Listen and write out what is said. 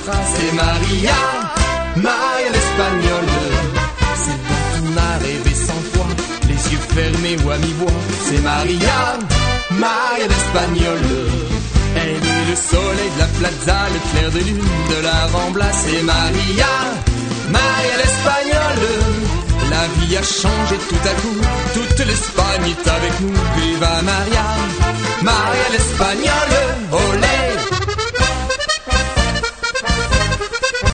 Nostra, c'est Maria, Maria l'Espagnole. C'est dont on a rêvé 100 fois, les yeux fermés ou à mi-voix. C'est Maria, Maria l'Espagnole. Elle est le soleil de la plaza, le clair de lune de la Rambla. C'est Maria, Maria l'Espagnole. La vie a changé tout à coup, toute l'Espagne est avec nous. Viva Maria, Maria l'Espagnole.